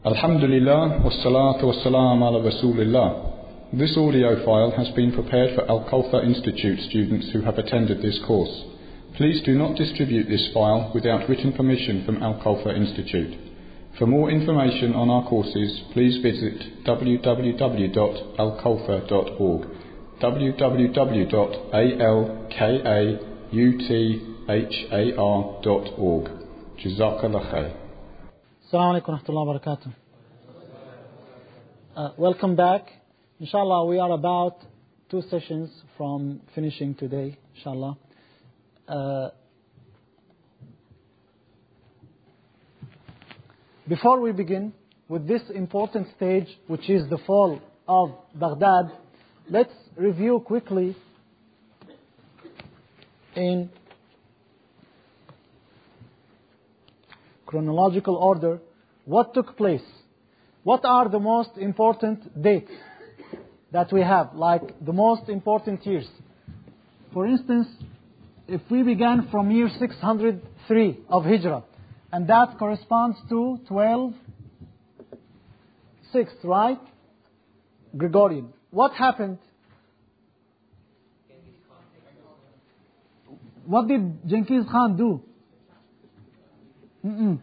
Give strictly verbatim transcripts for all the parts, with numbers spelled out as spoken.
Alhamdulillah, wassalatu wassalam ala Rasulillah. This audio file has been prepared for Al-Kawthar Institute students who have attended this course. Please do not distribute this file without written permission from Al-Kawthar Institute. For more information on our courses, please visit w w w dot al kawthar dot org, w w w dot alkawthar dot org. Jazakallah khair. Assalamu alaikum wa rahmatullahi wa barakatuh. Uh, welcome back. Inshallah, we are about two sessions from finishing today, inshallah. Uh, before we begin with this important stage, which is the fall of Baghdad, let's review quickly in chronological order what took place. What are the most important dates that we have, like the most important years? For instance, if we began from year six hundred three of Hijrah, and that corresponds to twelve six, right? Gregorian. What happened? What did Genghis Khan do? Mm-mm.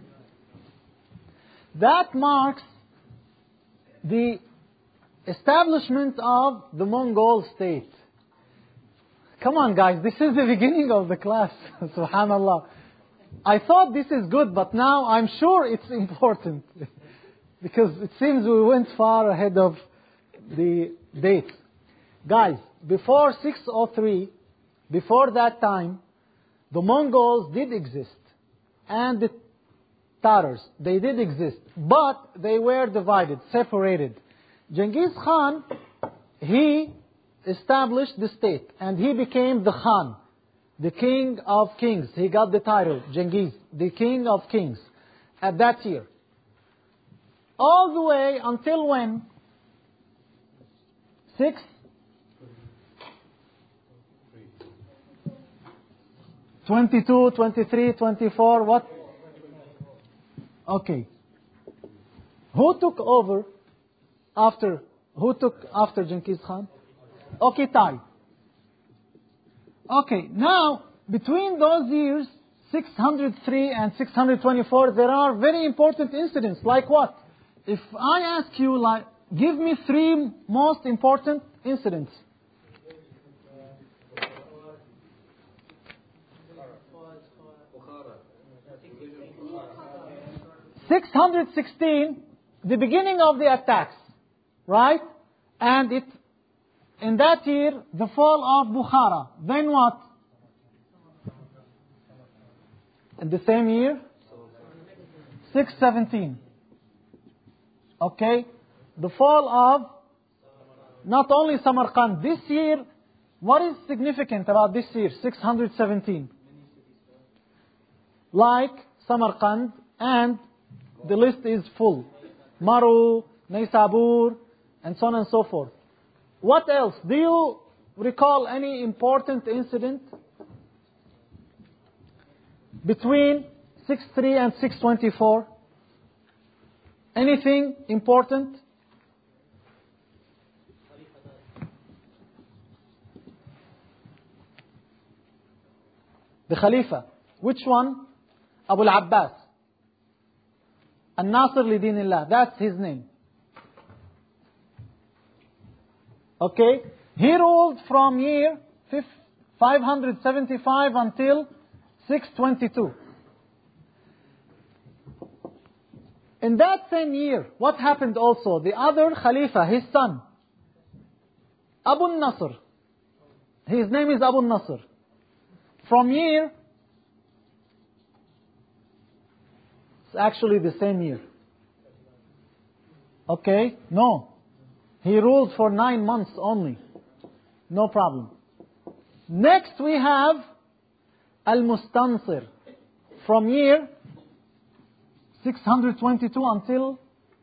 That marks the establishment of the Mongol state. Come on, guys, this is the beginning of the class. Subhanallah. I thought this is good, but now I'm sure it's important. Because it seems we went far ahead of the date. Guys, before six oh three, before that time, the Mongols did exist. And the Tatars, they did exist. But they were divided, separated. Genghis Khan, he established the state. And he became the Khan, the king of kings. He got the title, Genghis, the king of kings, at that year. All the way until when? Six? twenty-two, twenty-three, twenty-four, what? Okay. Who took over after, who took after Genghis Khan? Okhitai. Okay, now, between those years, six hundred three and six hundred twenty-four, there are very important incidents. Like what? If I ask you, like, give me three most important incidents. six hundred sixteen, the beginning of the attacks, right? And it, in that year, the fall of Bukhara. Then what? In the same year? six seventeen. Okay? The fall of not only Samarkand. This year, what is significant about this year? six hundred seventeen. Like Samarkand, and the list is full. Maru, Naysabur, and so on and so forth. What else? Do you recall any important incident between six three and six twenty-four? Anything important? The Khalifa. Which one? Abu al-Abbas. An-Nasir li Dinillah. That's his name. Okay? He ruled from year five seventy-five until six twenty-two. In that same year, what happened also? The other Khalifa, his son, Abu al-Nasr. His name is Abu al-Nasr. From year, it's actually the same year. Okay? No. He ruled for nine months only. No problem. Next we have Al-Mustansir. From year six hundred twenty-two until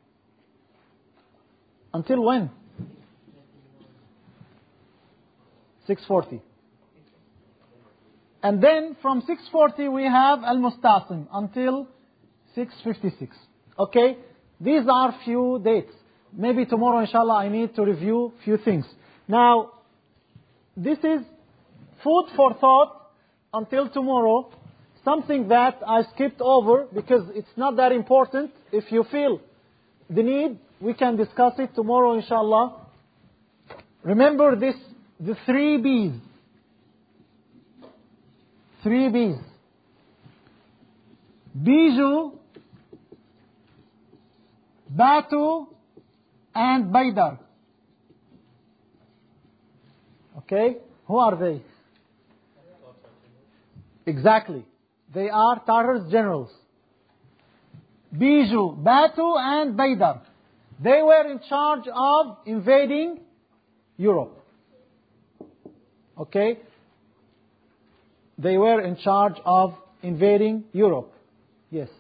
until when? six forty. And then from six forty we have Al-Mustasim until six fifty-six. Okay? These are few dates. Maybe tomorrow, inshallah, I need to review few things. Now, this is food for thought until tomorrow. Something that I skipped over because it's not that important. If you feel the need, we can discuss it tomorrow, inshallah. Remember this, the three B's. Three B's. Biju, Batu, and Baydar. Okay? Who are they? Exactly. They are Tartar's generals. Biju, Batu, and Baydar. They were in charge of invading Europe. Okay? They were in charge of invading Europe. Yes.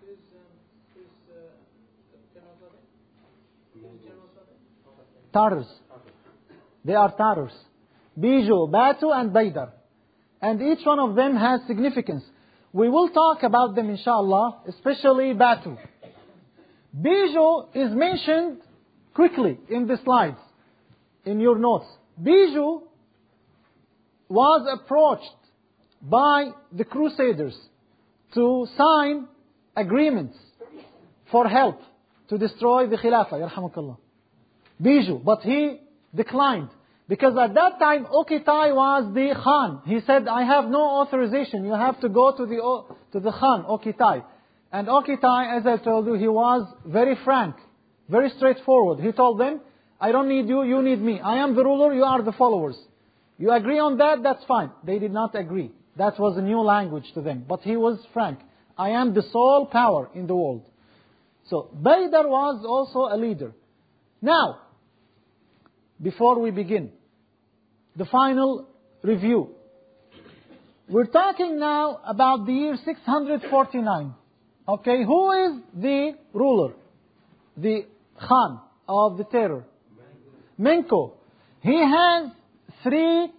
Tartars. They are Tartars. Biju, Batu, and Baydar. And each one of them has significance. We will talk about them, inshallah, especially Batu. Biju is mentioned quickly in the slides, in your notes. Biju was approached by the Crusaders to sign agreements for help to destroy the Khilafah, yarhamukallah. Biju, but he declined. Because at that time, Okitai was the Khan. He said, I have no authorization. You have to go to the to the Khan, Okitai. And Okitai, as I told you, he was very frank, very straightforward. He told them, I don't need you, you need me. I am the ruler, you are the followers. You agree on that, that's fine. They did not agree. That was a new language to them. But he was frank. I am the sole power in the world. So, Baydar was also a leader. Now, before we begin, the final review. We're talking now about the year six hundred forty-nine. Okay, who is the ruler? The Khan of the terror? Menko. He has three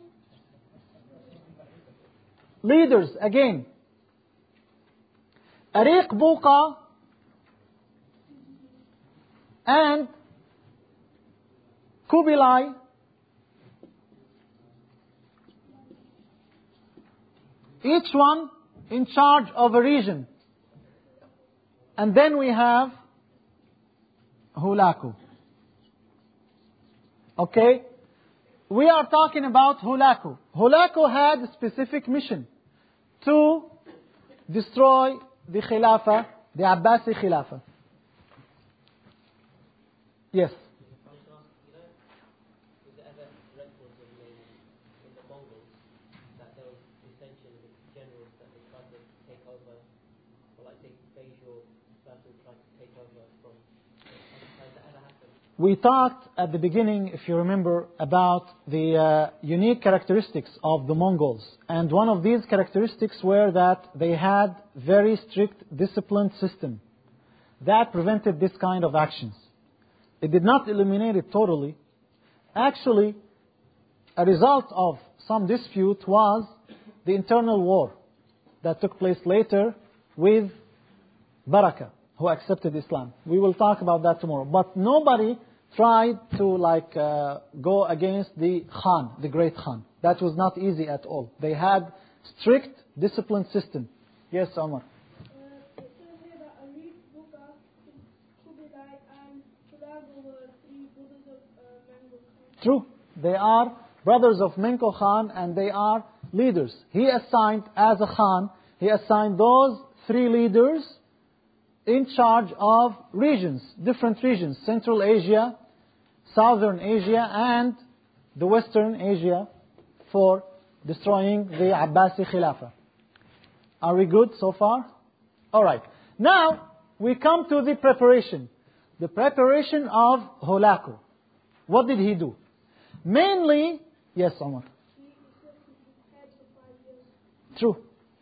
leaders again. Ariq Buqa and Kubilai. Each one in charge of a region. And then we have Hulaku. Okay? We are talking about Hulaku. Hulaku had a specific mission to destroy the Khilafah, the Abbasi Khilafah. Yes. We talked at the beginning, if you remember, about the uh, unique characteristics of the Mongols. And one of these characteristics were that they had very strict disciplined system that prevented this kind of actions. It did not eliminate it totally. Actually, a result of some dispute was the internal war that took place later with Baraka, who accepted Islam. We will talk about that tomorrow. But nobody tried to like uh, go against the Khan, the great Khan. That was not easy at all. They had strict disciplined system. Yes, Omar. Uh, it says here that Ariq Buqa, Kubilai, and Hulagu were three brothers of uh, Menko Khan. True. They are brothers of Menko Khan and they are leaders. He assigned, as a Khan, he assigned those three leaders in charge of regions, different regions, Central Asia, Southern Asia, and the Western Asia for destroying the Abbasi Khilafah. Are we good so far? All right. Now, we come to the preparation. The preparation of Hulaku. What did he do? Mainly, yes, Omar. He said he was head for five years. True.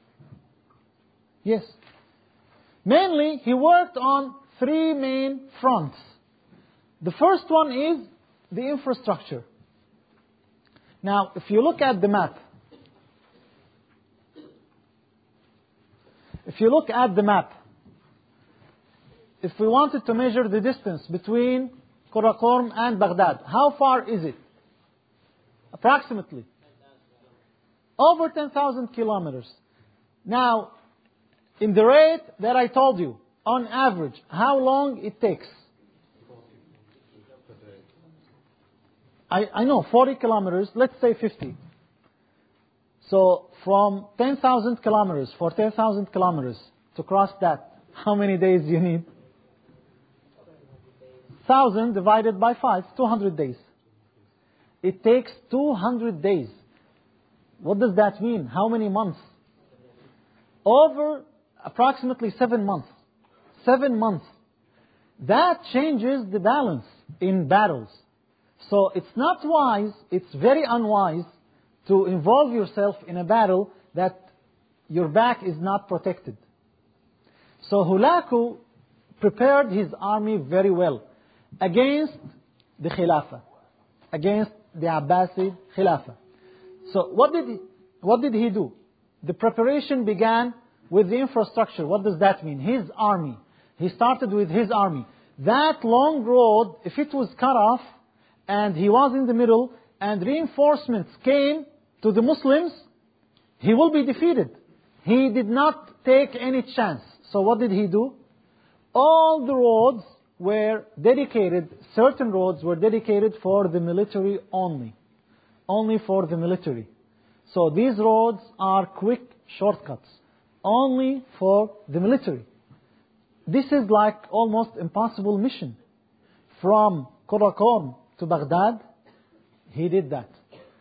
Yes. Mainly, he worked on three main fronts. The first one is the infrastructure. Now, if you look at the map, if you look at the map, if we wanted to measure the distance between Karakorum and Baghdad, how far is it? Approximately. Over ten thousand kilometers. Now, in the rate that I told you, on average, how long it takes? I, I know, forty kilometers, let's say fifty. So, from ten thousand kilometers, for ten thousand kilometers, to cross that, how many days do you need? one thousand divided by five, two hundred days. It takes two hundred days. What does that mean? How many months? Over approximately seven months. Seven months. That changes the balance in battles. So it's not wise, it's very unwise to involve yourself in a battle that your back is not protected. So Hulaku prepared his army very well against the Khilafah, against the Abbasid Khilafah. So what did he, what did he do? The preparation began with the infrastructure. What does that mean? His army. He started with his army. That long road, if it was cut off, and he was in the middle, and reinforcements came to the Muslims, he will be defeated. He did not take any chance. So what did he do? All the roads were dedicated, certain roads were dedicated for the military only. Only for the military. So these roads are quick shortcuts. Only for the military. This is like almost impossible mission. From Karakorum to Baghdad, he did that.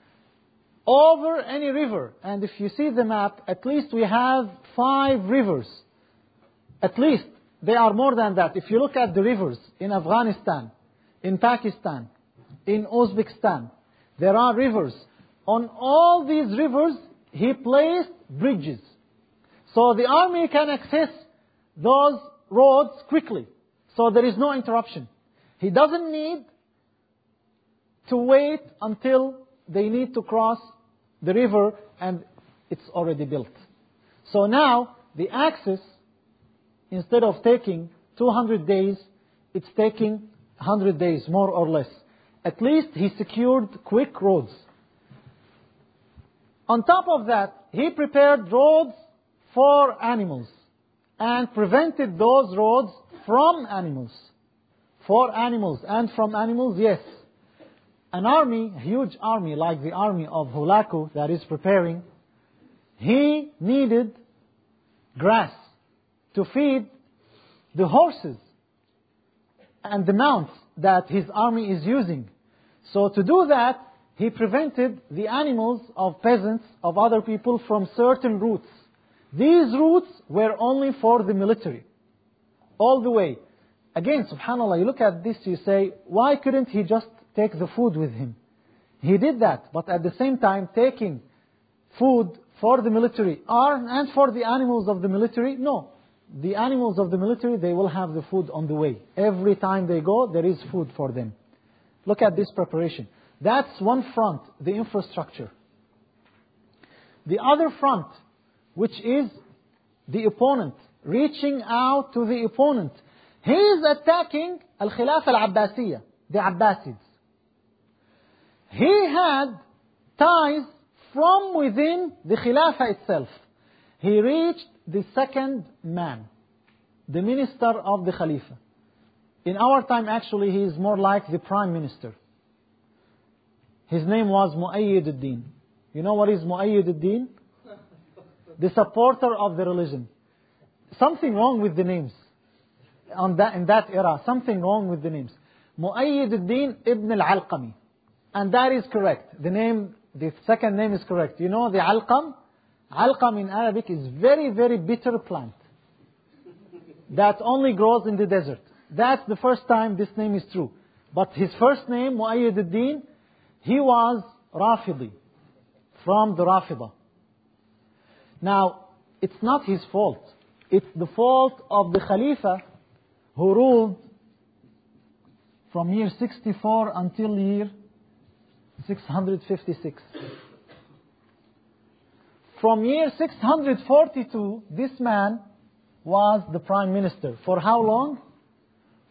Over any river, and if you see the map, at least we have five rivers. At least, they are more than that. If you look at the rivers in Afghanistan, in Pakistan, in Uzbekistan, there are rivers. On all these rivers, he placed bridges. So the army can access those roads quickly. So there is no interruption. He doesn't need to wait until they need to cross the river and it's already built. So now the Axis, instead of taking two hundred days, it's taking one hundred days, more or less. At least he secured quick roads. On top of that, he prepared roads for animals and prevented those roads from animals. For animals and from animals, yes. An army, a huge army like the army of Hulaku that is preparing, he needed grass to feed the horses and the mounts that his army is using. So to do that, he prevented the animals of peasants, of other people from certain routes. These routes were only for the military. All the way. Again, subhanAllah, you look at this, you say, why couldn't he just take the food with him? He did that, but at the same time, taking food for the military and for the animals of the military, no. The animals of the military, they will have the food on the way. Every time they go, there is food for them. Look at this preparation. That's one front, the infrastructure. The other front, which is the opponent, reaching out to the opponent. He is attacking Al-Khilafah Al-Abbasiyya, the Abbasids. He had ties from within the Khilafah itself. He reached the second man, the minister of the Khalifa. In our time, actually, he is more like the prime minister. His name was Mu'ayyid ad-Din. You know what is Mu'ayyid ad-Din? The supporter of the religion. Something wrong with the names. On that, in that era, something wrong with the names. Mu'ayyid ad-Din ibn al-Alqami. And that is correct. The name, the second name is correct. You know the Alqam? Alqam in Arabic is very, very bitter plant. That only grows in the desert. That's the first time this name is true. But his first name, Mu'ayyid ad-Din, he was Rafidi, from the Rafida. Now, it's not his fault. It's the fault of the Khalifa who ruled from year sixty-four until year six hundred fifty-six. From year six hundred forty-two, this man was the prime minister. For how long?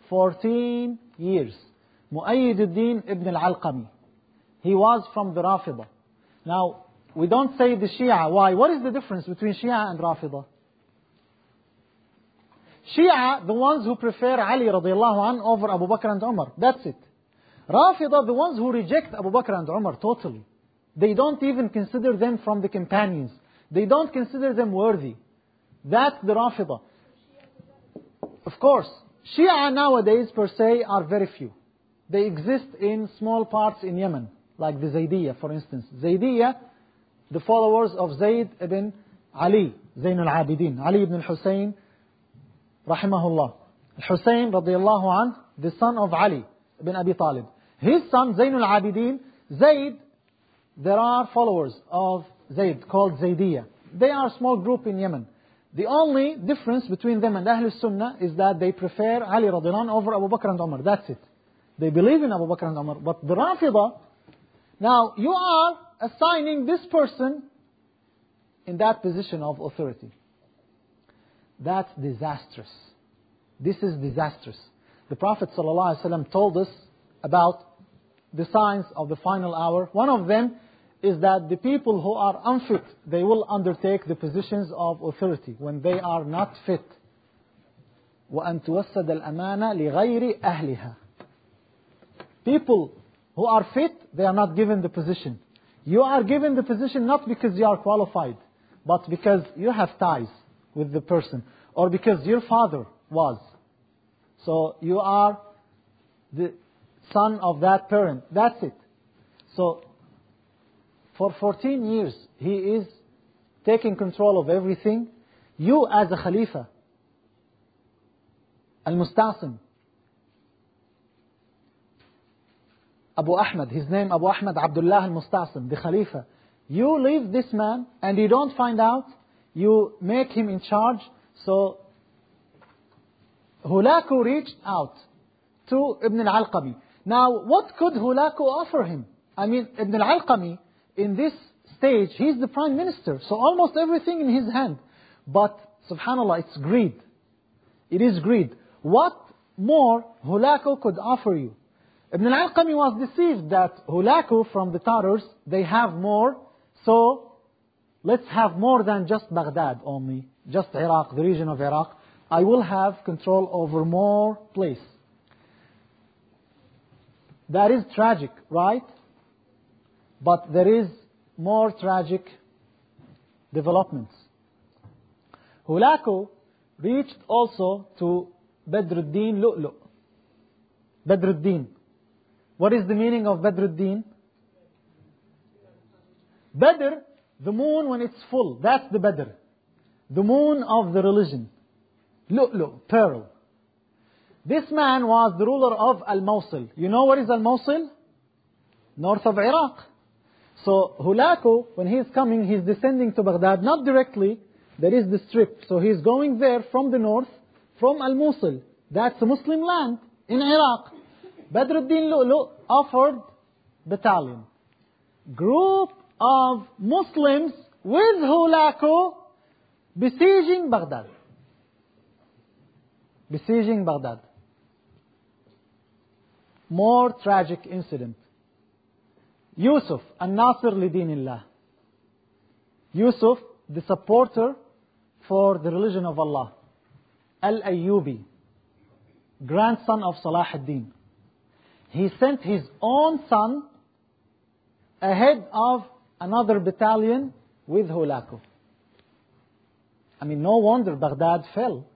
fourteen years. Mu'ayyid al-Din ibn al-Alqami. He was from the Rafida. Now, we don't say the Shia. Why? What is the difference between Shia and Rafida? Shia, the ones who prefer Ali radiallahu anh over Abu Bakr and Umar. That's it. Rafida, the ones who reject Abu Bakr and Umar totally. They don't even consider them from the companions. They don't consider them worthy. That's the Rafida. Of course, Shia nowadays per se are very few. They exist in small parts in Yemen, like the Zaydiyya, for instance. Zaydiyya, the followers of Zayd ibn Ali, Zayn al-Abidin, Ali ibn al-Husayn, rahimahullah. Al-Husayn, radiyallahu anh, the son of Ali ibn Abi Talib. His son, Zayn al-Abidin, Zayd, there are followers of Zayd called Zaydiyya. They are a small group in Yemen. The only difference between them and Ahlul Sunnah is that they prefer Ali radiallahu anh over Abu Bakr and Umar. That's it. They believe in Abu Bakr and Umar. But the Rafida, now you are assigning this person in that position of authority. That's disastrous. This is disastrous. The Prophet ﷺ told us about the signs of the final hour. One of them is that the people who are unfit, they will undertake the positions of authority when they are not fit. وَأَن تُوَسَّدَ الْأَمَانَ لِغَيْرِ أَهْلِهَا. People who are fit, they are not given the position. You are given the position not because you are qualified, but because you have ties with the person, or because your father was. So you are the son of that parent. That's it. So for fourteen years, he is taking control of everything. You as a Khalifa, Al-Mustasim, Abu Ahmad, his name Abu Ahmad Abdullah Al-Mustasim, the Khalifa. You leave this man and you don't find out. You make him in charge. So Hulaku reached out to Ibn al-Alqami. Now, what could Hulaku offer him? I mean, Ibn al-Alqami, in this stage, he's the prime minister. So almost everything in his hand. But, subhanAllah, it's greed. It is greed. What more Hulaku could offer you? Ibn al-Alqami was deceived that Hulaku from the Tartars, they have more. So, let's have more than just Baghdad only. Just Iraq, the region of Iraq. I will have control over more place. That is tragic, right? But there is more tragic developments. Hulaku reached also to Badruddin Lu'lu'. Badruddin. What is the meaning of Badruddin? Badr, the moon when it's full. That's the Badr. The moon of the religion. Lu'lu', pearl. This man was the ruler of Al-Mosul. You know what is Al-Mosul? North of Iraq. So Hulaku, when he is coming, he is descending to Baghdad, not directly. There is the strip. So he is going there from the north, from Al-Mosul. That's a Muslim land in Iraq. Badruddin Lu'lu' offered battalion. Group of Muslims with Hulaku besieging Baghdad. Besieging Baghdad. More tragic incident. Yusuf, An-Nasir li Dinillah. Yusuf, the supporter for the religion of Allah. Al-Ayyubi, grandson of Salah ad-Din. He sent his own son ahead of another battalion with Hulaku. I mean, no wonder Baghdad fell.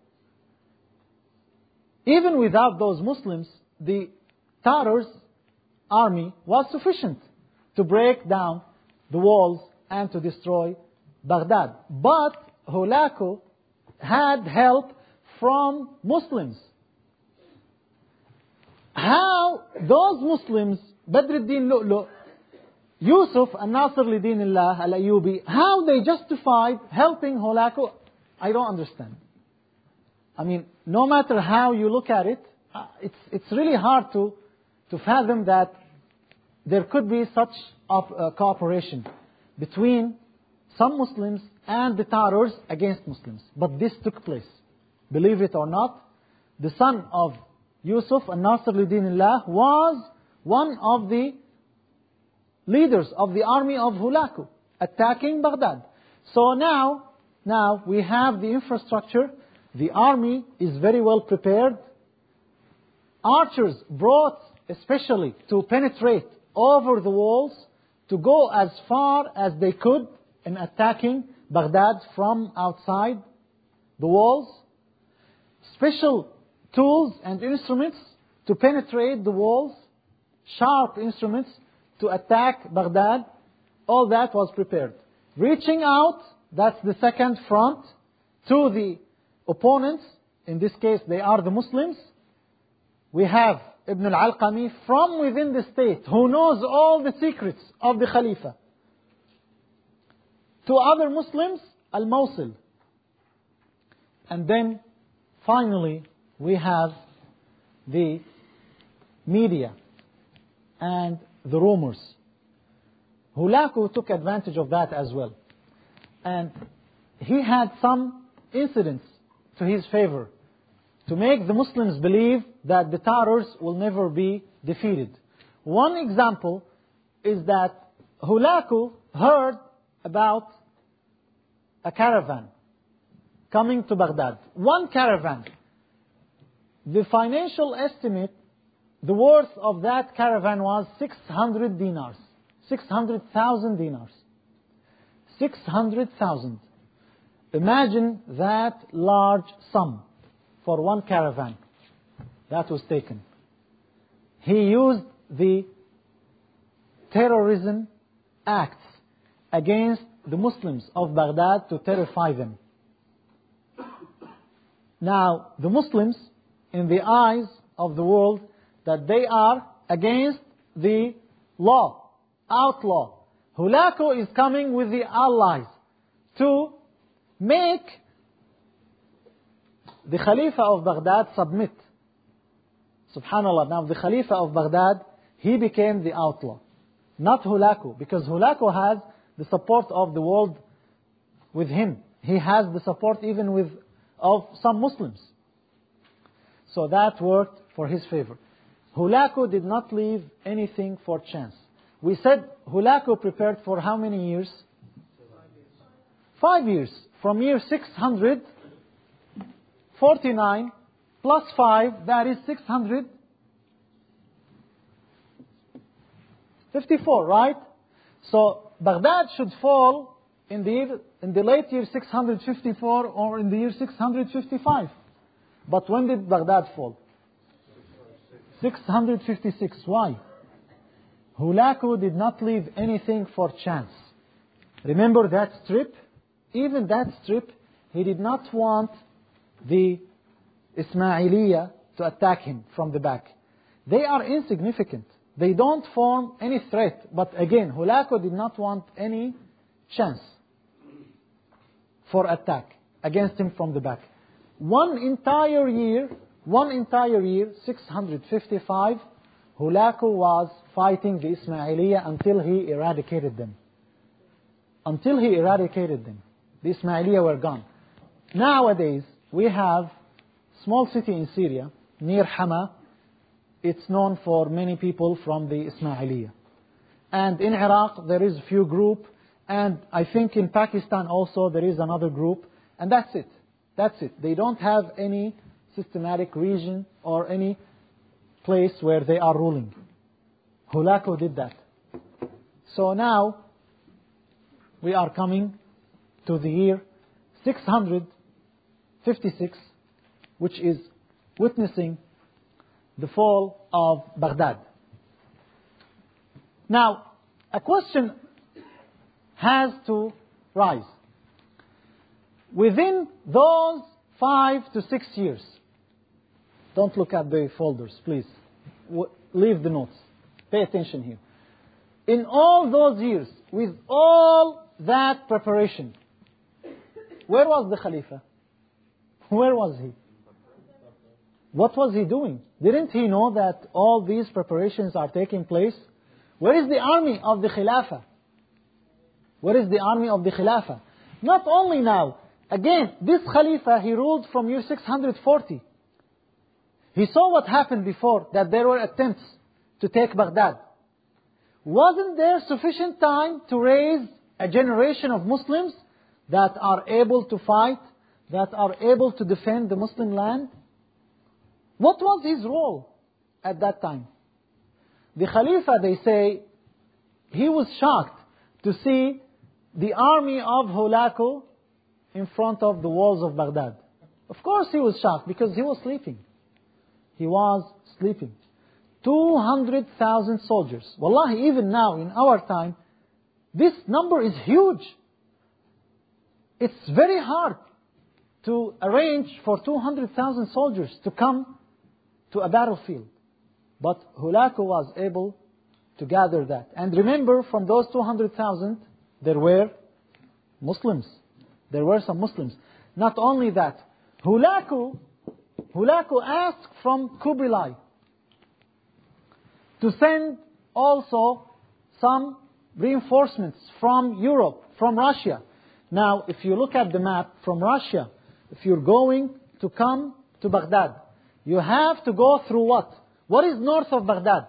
Even without those Muslims, the Tartars' army was sufficient to break down the walls and to destroy Baghdad. But Hulaku had help from Muslims. How those Muslims, Badruddin Lu'lu', Yusuf, An-Nasir li Dinillah, Al-Ayyubi, how they justified helping Hulaku, I don't understand. I mean, no matter how you look at it, it's it's really hard to to fathom that there could be such op, uh, cooperation between some Muslims and the Tartars against Muslims. But this took place. Believe it or not, the son of Yusuf al-Nasr li-Dinillah, was one of the leaders of the army of Hulaku, attacking Baghdad. So now, now we have the infrastructure. The army is very well prepared. Archers brought especially to penetrate over the walls, to go as far as they could in attacking Baghdad from outside the walls. Special tools and instruments to penetrate the walls, sharp instruments to attack Baghdad. All that was prepared. Reaching out, that's the second front, to the opponents. In this case, they are the Muslims. We have Ibn al-Alqami from within the state, who knows all the secrets of the Khalifa. To other Muslims, Al-Mosul. And then, finally, we have the media and the rumors. Hulaku took advantage of that as well. And he had some incidents to his favor to make the Muslims believe that the Tartars will never be defeated. One example is that Hulaku heard about a caravan coming to Baghdad. One caravan. The financial estimate, the worth of that caravan was six hundred dinars. six hundred thousand dinars. six hundred thousand. Imagine that large sum for one caravan that was taken. He used the terrorism acts against the Muslims of Baghdad to terrify them. Now, the Muslims, in the eyes of the world, that they are against the law, outlaw. Hulaku is coming with the allies to make the Khalifa of Baghdad submit. Subhanallah. Now the Khalifa of Baghdad, he became the outlaw. Not Hulaku, because Hulaku has the support of the world with him. He has the support even with of some Muslims. So that worked for his favor. Hulaku did not leave anything for chance. We said Hulaku prepared for how many years? Five years. From year six hundred forty-nine plus five, that is six hundred fifty-four, right? So Baghdad should fall in the year, in the late year six hundred fifty-four or in the year six hundred fifty-five. But when did Baghdad fall? six hundred fifty-six. Why? Hulaku did not leave anything for chance. Remember that strip? Even that strip, he did not want the Ismailiyah to attack him from the back. They are insignificant. They don't form any threat. But again, Hulaku did not want any chance for attack against him from the back. One entire year, one entire year, six hundred fifty-five, Hulaku was fighting the Ismailiyah until he eradicated them. Until he eradicated them. The Ismailiyah were gone. Nowadays, we have small city in Syria, near Hama. It's known for many people from the Ismailiyah. And in Iraq, there is a few group. And I think in Pakistan also, there is another group. And that's it. That's it. They don't have any systematic region or any place where they are ruling. Hulaku did that. So now, we are coming to the year six hundred fifty-six, which is witnessing the fall of Baghdad. Now, a question has to rise. Within those five to six years, don't look at the folders, please. Leave the notes. Pay attention here. In all those years, with all that preparation, where was the Khalifa? Where was he? What was he doing? Didn't he know that all these preparations are taking place? Where is the army of the Khilafah? Where is the army of the Khilafah? Not only now. Again, this Khalifa, he ruled from year six hundred forty. He saw what happened before, that there were attempts to take Baghdad. Wasn't there sufficient time to raise a generation of Muslims that are able to fight, that are able to defend the Muslim land? What was his role at that time? The Khalifa, they say, he was shocked to see the army of Hulaku in front of the walls of Baghdad. Of course he was shocked because he was sleeping. He was sleeping. two hundred thousand soldiers. Wallahi, even now in our time, this number is huge. It's very hard to arrange for two hundred thousand soldiers to come to a battlefield. But Hulaku was able to gather that. And remember, from those two hundred thousand, there were Muslims. There were some Muslims. Not only that, Hulaku, Hulaku asked from Kubilai to send also some reinforcements from Europe, from Russia. Now, if you look at the map from Russia, if you're going to come to Baghdad, you have to go through what? What is north of Baghdad?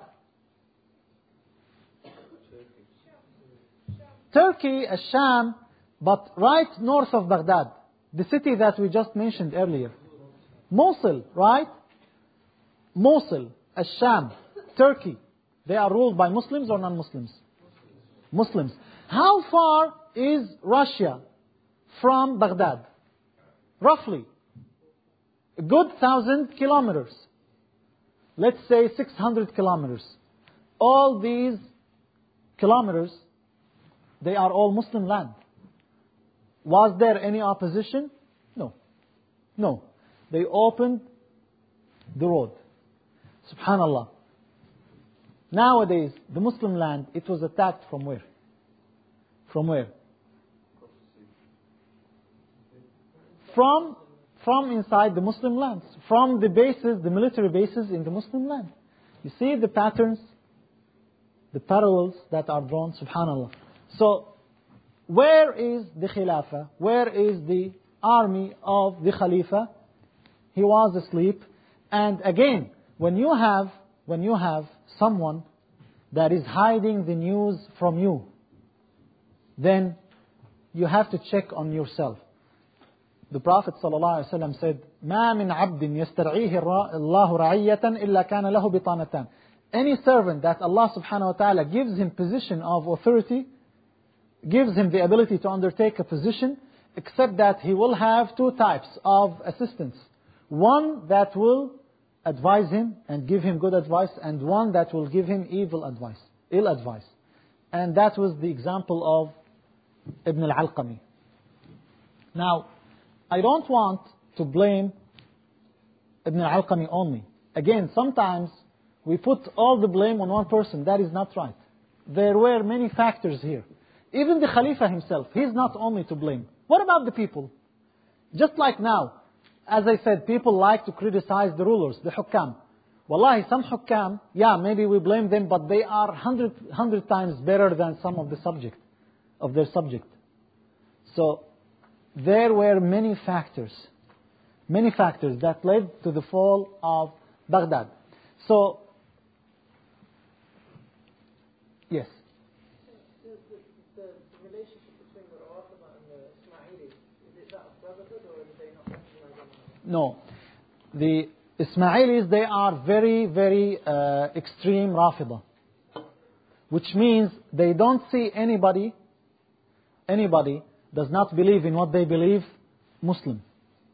Turkey, Asham, but right north of Baghdad, the city that we just mentioned earlier. Mosul, right? Mosul, Asham, Turkey. They are ruled by Muslims or non-Muslims? Muslims. How far is Russia from Baghdad? Roughly. A good thousand kilometers. Let's say six hundred kilometers. All these kilometers, they are all Muslim land. Was there any opposition? No. No. They opened the road. Subhanallah. Nowadays, the Muslim land, it was attacked from where? From where? From, from inside the Muslim lands. From the bases, the military bases in the Muslim land. You see the patterns, the parallels that are drawn, subhanallah. So, where is the Khilafah? Where is the army of the Khalifa? He was asleep. And again, when you have, when you have someone that is hiding the news from you, then you have to check on yourself. The Prophet ﷺ said, مَا مِنْ عَبْدٍ يَسْتَرْعِيهِ اللَّهُ رَعِيَّةً إِلَّا كَانَ لَهُ بِطَانَتَانِ. Any servant that Allah subhanahu wa ta'ala gives him position of authority, gives him the ability to undertake a position, except that he will have two types of assistants. One that will advise him and give him good advice, and one that will give him evil advice, ill advice. And that was the example of Ibn al-Alqami. Now, I don't want to blame Ibn al-Alqami only. Again, sometimes we put all the blame on one person. That is not right. There were many factors here. Even the Khalifa himself, he's not only to blame. What about the people? Just like now, as I said, people like to criticize the rulers, the hukam. Wallahi, some hukam, yeah, maybe we blame them, but they are hundred, hundred times better than some of the subject, of their subject. So, there were many factors, many factors that led to the fall of Baghdad. So, yes. The, the, the relationship between the Rafida and the Ismailis, is it that of brotherhood or are they not recognize one another? No. The Ismailis, they are very, very uh, extreme Rafida. Which means they don't see anybody, anybody does not believe in what they believe, Muslim.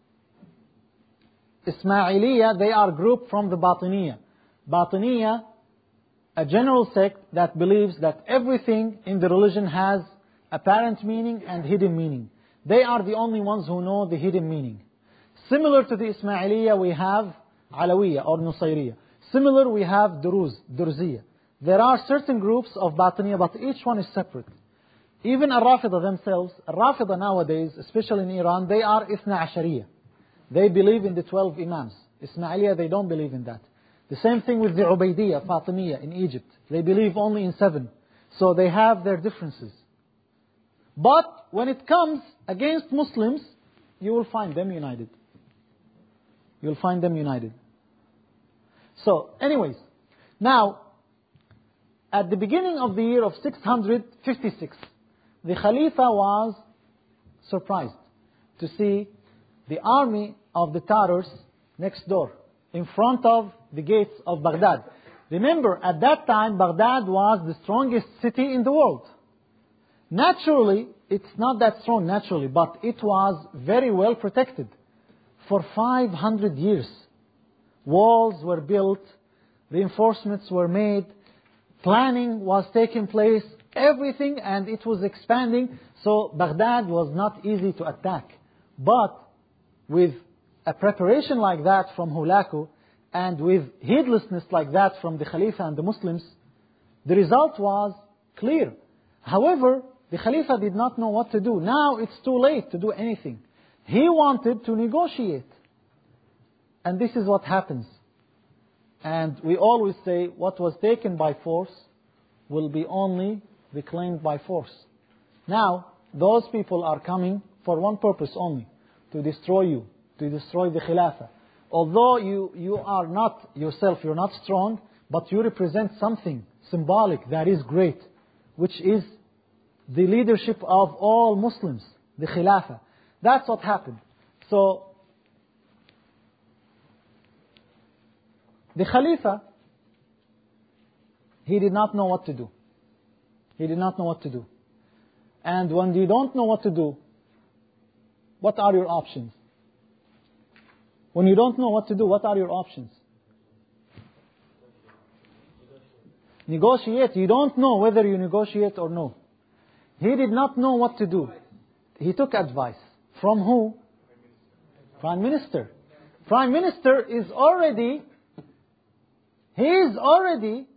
Ismailiyya, they are grouped from the Batiniyya. Batiniyya, a general sect that believes that everything in the religion has apparent meaning and hidden meaning. They are the only ones who know the hidden meaning. Similar to the Ismailiyya, we have Alawiyya or Nusayriyya. Similar, we have Duruz, Durziyya. There are certain groups of Batiniyya, but each one is separate. Even Al-Rafida themselves, Al-Rafida nowadays, especially in Iran, they are Ithna Ashariyya. They believe in the twelve Imams. Ismailiyya, they don't believe in that. The same thing with the Ubaidiyya, Fatimiyya in Egypt. They believe only in seven. So they have their differences. But when it comes against Muslims, you will find them united. You'll find them united. So, anyways, now, at the beginning of the year of six hundred fifty-six, the Khalifa was surprised to see the army of the Tartars next door, in front of the gates of Baghdad. Remember, at that time, Baghdad was the strongest city in the world. Naturally, it's not that strong naturally, but it was very well protected for five hundred years. Walls were built, reinforcements were made, planning was taking place, everything, and it was expanding. So Baghdad was not easy to attack. But with a preparation like that from Hulaku, and with heedlessness like that from the Khalifa and the Muslims, the result was clear. However, the Khalifa did not know what to do. Now it's too late to do anything. He wanted to negotiate. And this is what happens. And we always say, what was taken by force will be only reclaimed by force. Now, those people are coming for one purpose only, to destroy you, to destroy the Khilafah. Although you, you are not yourself, you're not strong, but you represent something symbolic that is great, which is the leadership of all Muslims, the Khilafah. That's what happened. So, the Khalifa, he did not know what to do. He did not know what to do. And when you don't know what to do, what are your options? When you don't know what to do, what are your options? Negotiate. You don't know whether you negotiate or no. He did not know what to do. He took advice. From who? Prime Minister. Prime Minister is already, he is already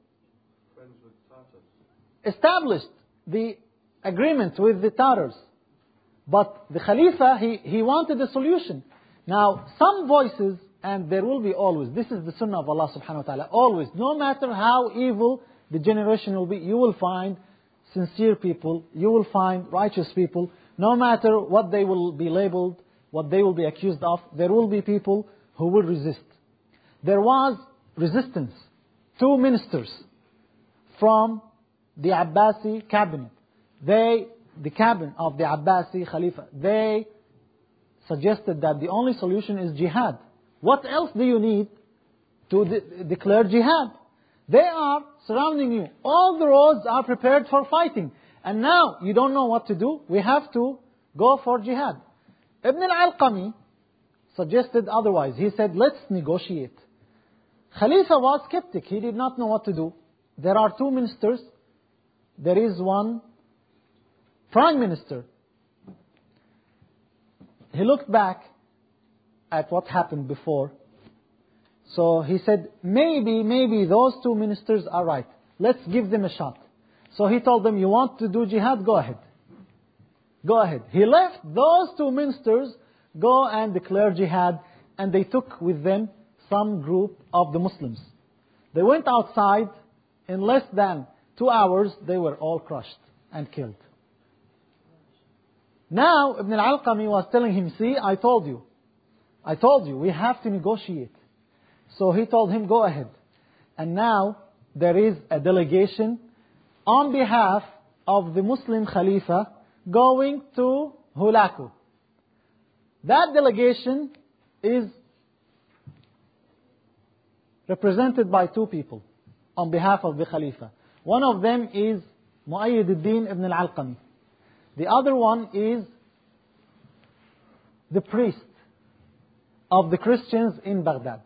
established the agreement with the Tartars. But the Khalifa, he, he wanted a solution. Now, some voices, and there will be always, this is the sunnah of Allah subhanahu wa ta'ala, always, no matter how evil the generation will be, you will find sincere people, you will find righteous people, no matter what they will be labeled, what they will be accused of, there will be people who will resist. There was resistance. Two ministers from the Abbasi cabinet, they, the cabinet of the Abbasi Khalifa, they suggested that the only solution is jihad. What else do you need to de- declare jihad? They are surrounding you. All the roads are prepared for fighting. And now you don't know what to do. We have to go for jihad. Ibn al-Alqami suggested otherwise. He said, let's negotiate. Khalifa was skeptic. He did not know what to do. There are two ministers. There is one prime minister. He looked back at what happened before. So he said, maybe, maybe those two ministers are right. Let's give them a shot. So he told them, you want to do jihad? Go ahead. Go ahead. He left those two ministers go and declare jihad, and they took with them some group of the Muslims. They went outside. In less than two hours, they were all crushed and killed. Now, Ibn al-Alqami was telling him, see, I told you. I told you, we have to negotiate. So he told him, go ahead. And now, there is a delegation on behalf of the Muslim Khalifa going to Hulaku. That delegation is represented by two people on behalf of the Khalifa. One of them is Mu'ayyid al-Din ibn al-Alqami. The other one is the priest of the Christians in Baghdad.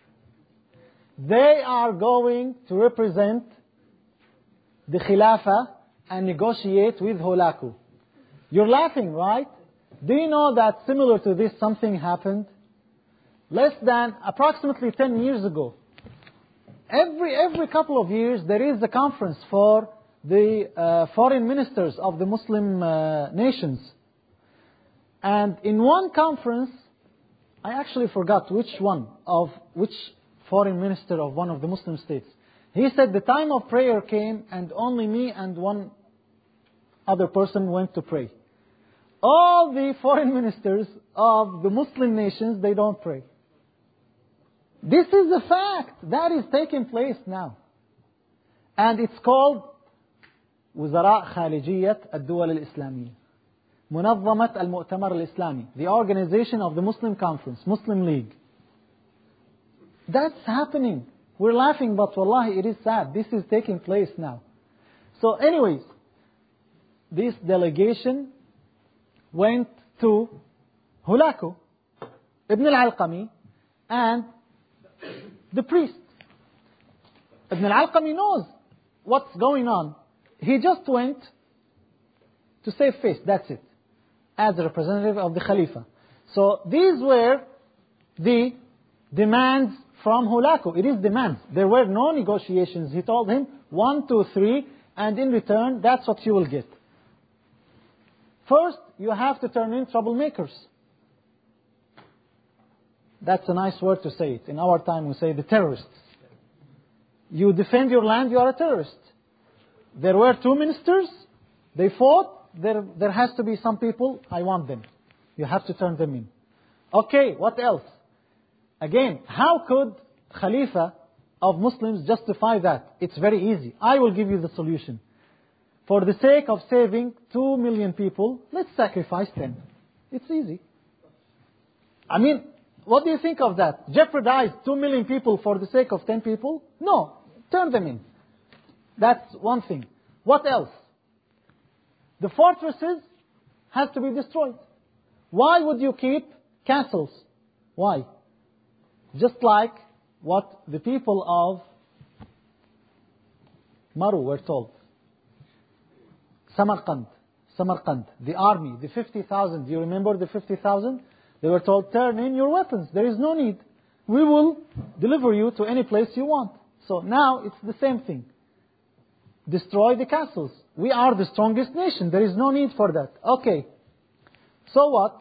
They are going to represent the Khilafah and negotiate with Hulaku. You're laughing, right? Do you know that similar to this something happened? Less than approximately ten years ago. Every, every couple of years there is a conference for the uh, foreign ministers of the Muslim uh, nations. And in one conference, I actually forgot which one of which foreign minister of one of the Muslim states. He said the time of prayer came and only me and one other person went to pray. All the foreign ministers of the Muslim nations, they don't pray. This is a fact that is taking place now. And it's called وزراء خارجية الدول الإسلامية. منظمة المؤتمر الإسلامي. The organization of the Muslim Conference, Muslim League. That's happening. We're laughing, but wallahi, it is sad. This is taking place now. So anyways, this delegation went to Hulaku, Ibn al-Alqami, and the priest. Ibn al-Alqami knows what's going on. He just went to save face, that's it, as a representative of the Khalifa. So these were the demands from Hulaku. It is demands. There were no negotiations. He told him, one, two, three, and in return, that's what you will get. First, you have to turn in troublemakers. That's a nice word to say it. In our time, we say the terrorists. You defend your land, you are a terrorist. There were two ministers. They fought. There, there has to be some people. I want them. You have to turn them in. Okay, what else? Again, how could Khalifa of Muslims justify that? It's very easy. I will give you the solution. For the sake of saving two million people, let's sacrifice ten. It's easy. I mean, what do you think of that? Jeopardize two million people for the sake of ten people? No. Turn them in. That's one thing. What else? The fortresses have to be destroyed. Why would you keep castles? Why? Just like what the people of Maru were told. Samarkand, Samarkand, the army, the fifty thousand. Do you remember the fifty thousand? They were told, turn in your weapons. There is no need. We will deliver you to any place you want. So now it's the same thing. Destroy the castles. We are the strongest nation. There is no need for that. Okay. So what?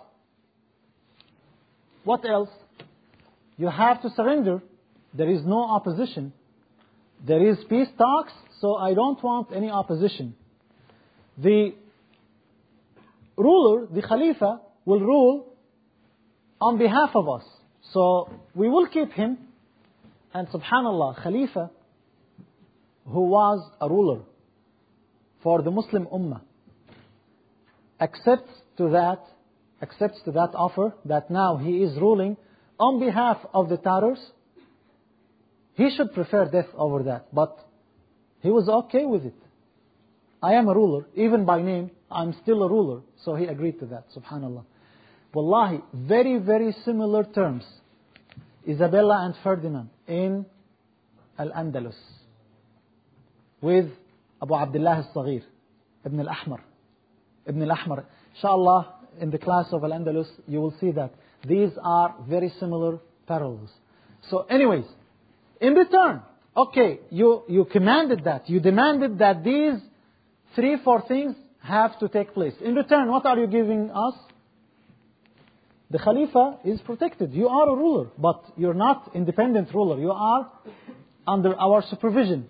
What else? You have to surrender. There is no opposition. There is peace talks, so I don't want any opposition. The ruler, the Khalifa, will rule on behalf of us. So we will keep him. And subhanallah, Khalifa, who was a ruler for the Muslim Ummah, accepts to that, accepts to that offer that now he is ruling on behalf of the Tartars. He should prefer death over that, but he was okay with it. I am a ruler, even by name, I'm still a ruler. So he agreed to that, subhanallah. Wallahi, very, very similar terms. Isabella and Ferdinand in Al-Andalus with Abu Abdullah al-Saghir, Ibn al-Ahmar. Ibn al-Ahmar. Inshallah, in the class of Al-Andalus, you will see that. These are very similar parallels. So anyways, in return, okay, you, you commanded that. You demanded that these three, four things have to take place. In return, what are you giving us? The Khalifa is protected. You are a ruler, but you're not independent ruler. You are under our supervision.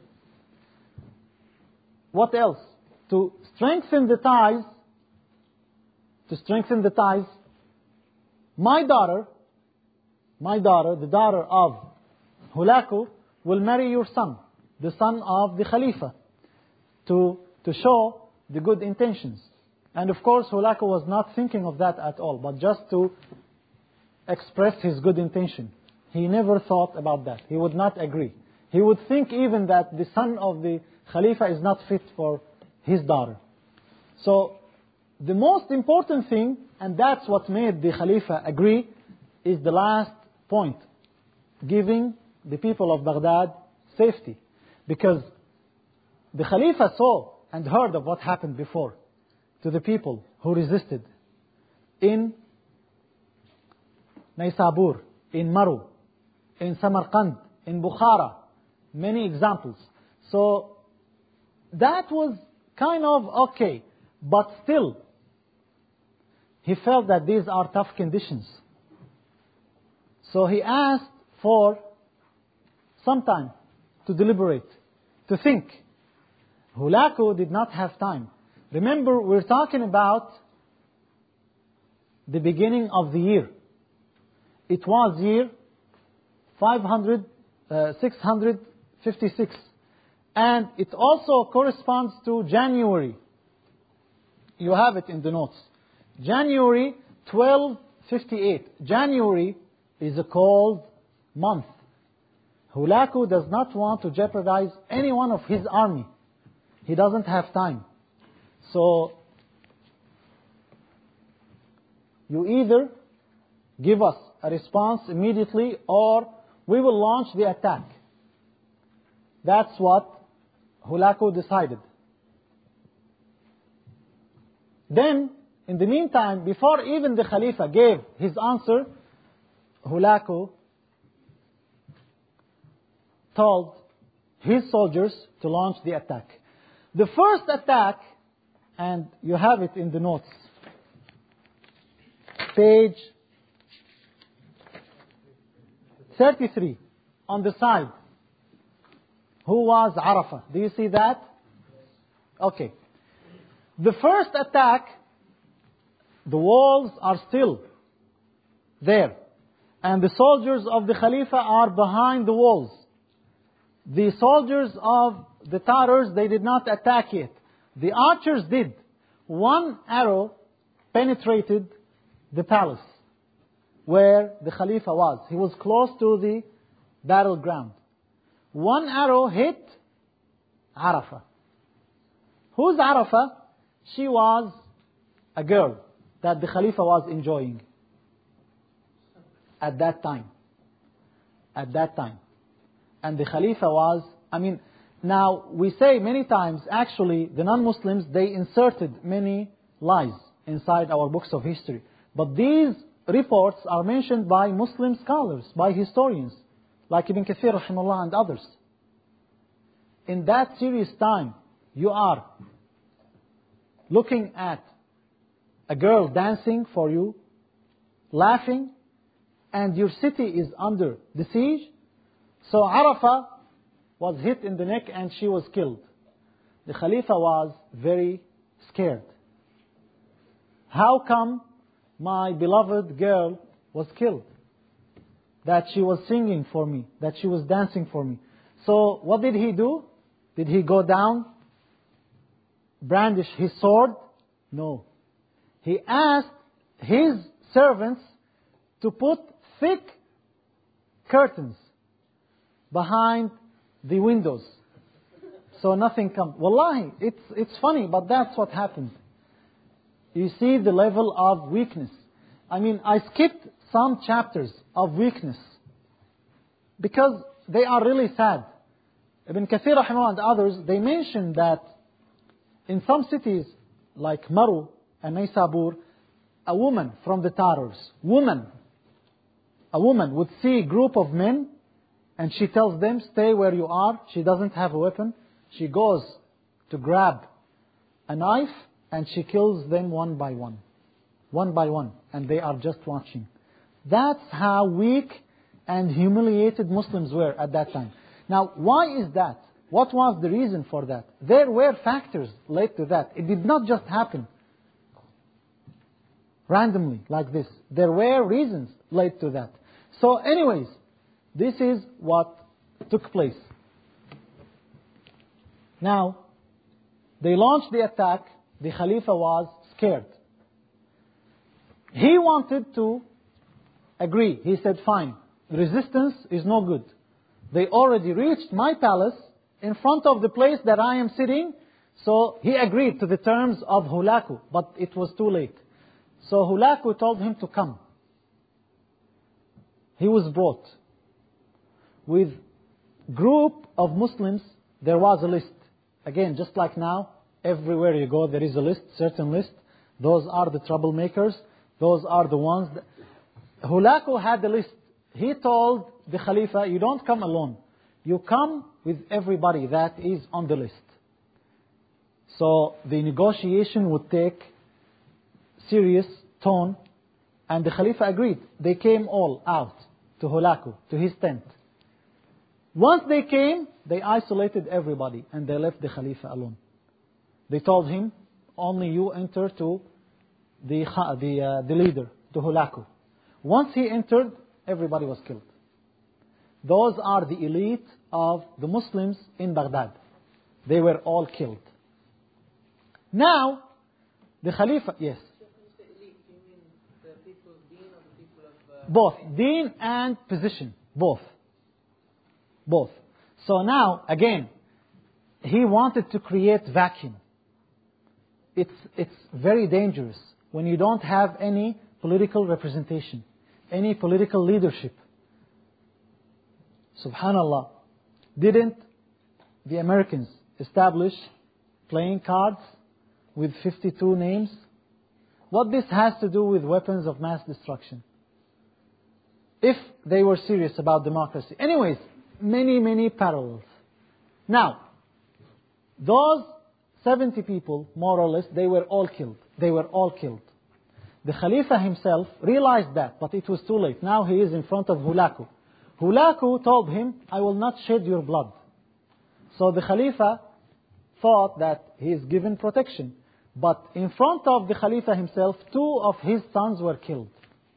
What else? To strengthen the ties, to strengthen the ties, my daughter, my daughter, the daughter of Hulaku, will marry your son, the son of the Khalifa, to, to show the good intentions. And of course, Hulaku was not thinking of that at all, but just to express his good intention. He never thought about that. He would not agree. He would think even that the son of the Khalifa is not fit for his daughter. So, the most important thing, and that's what made the Khalifa agree, is the last point. Giving the people of Baghdad safety. Because the Khalifa saw and heard of what happened before to the people who resisted in Naysabur, in Maru, in Samarkand, in Bukhara, many examples. So that was kind of okay, but still he felt that these are tough conditions. So he asked for some time to deliberate, to think. Hulaku did not have time. Remember, we're talking about the beginning of the year. It was year five hundred, uh, six hundred fifty-six. And it also corresponds to January. You have it in the notes. January twelve fifty-eight. January is a cold month. Hulaku does not want to jeopardize any one of his army. He doesn't have time. So, you either give us a response immediately or we will launch the attack. That's what Hulaku decided. Then, in the meantime, before even the Khalifa gave his answer, Hulaku told his soldiers to launch the attack. The first attack, and you have it in the notes, page thirty-three, on the side. Who was Arafah? Do you see that? Okay. The first attack, the walls are still there. And the soldiers of the Khalifa are behind the walls. The soldiers of the Tartars, they did not attack yet. The archers did. One arrow penetrated the palace where the Khalifa was. He was close to the battleground. One arrow hit Arafah. Who's Arafah? She was a girl that the Khalifa was enjoying at that time. At that time. And the Khalifa was, I mean, now we say many times, actually, the non-Muslims, they inserted many lies inside our books of history. But these reports are mentioned by Muslim scholars, by historians, like Ibn Kathir rahimahullah and others. In that serious time, you are looking at a girl dancing for you, laughing, and your city is under the siege. So Arafah was hit in the neck and she was killed. The Khalifa was very scared. How come my beloved girl was killed? That she was singing for me, that she was dancing for me. So what did he do? Did he go down, brandish his sword? No. He asked his servants to put thick curtains behind the windows, so nothing comes. Wallahi, it's it's funny, but that's what happened. You see the level of weakness. I mean, I skipped some chapters of weakness because they are really sad. Ibn Kathir rahimahullah and others, they mention that in some cities like Maru and Naysabur, a woman from the Tartars, woman, a woman would see a group of men and she tells them, stay where you are. She doesn't have a weapon. She goes to grab a knife and she kills them one by one. One by one. And they are just watching. That's how weak and humiliated Muslims were at that time. Now, why is that? What was the reason for that? There were factors led to that. It did not just happen randomly like this. There were reasons led to that. So anyways, this is what took place. Now, they launched the attack. The Khalifa was scared. He wanted to agree. He said, fine, resistance is no good. They already reached my palace in front of the place that I am sitting. So he agreed to the terms of Hulaku, but it was too late. So Hulaku told him to come. He was brought. With group of Muslims, there was a list. Again, just like now, everywhere you go, there is a list, certain list. Those are the troublemakers. Those are the ones that... Hulaku had the list. He told the Khalifa, you don't come alone. You come with everybody that is on the list. So the negotiation would take serious tone, and the Khalifa agreed. They came all out to Hulaku, to his tent. Once they came, they isolated everybody and they left the Khalifa alone. They told him, only you enter to the the, uh, the leader, to Hulaku. Once he entered, everybody was killed. Those are the elite of the Muslims in Baghdad. They were all killed. Now, the Khalifa, yes. When you say elite, do you mean the people of deen or the people of... Uh, Both, deen and position, both. Both. So now, again, he wanted to create vacuum. It's, it's very dangerous when you don't have any political representation, any political leadership. Subhanallah. Didn't the Americans establish playing cards with fifty-two names? What this has to do with weapons of mass destruction? If they were serious about democracy. Anyways, many, many parallels. Now, those seventy people, more or less, they were all killed. They were all killed. The Khalifa himself realized that, but it was too late. Now he is in front of Hulaku. Hulaku told him, I will not shed your blood. So the Khalifa thought that he is given protection. But in front of the Khalifa himself, two of his sons were killed.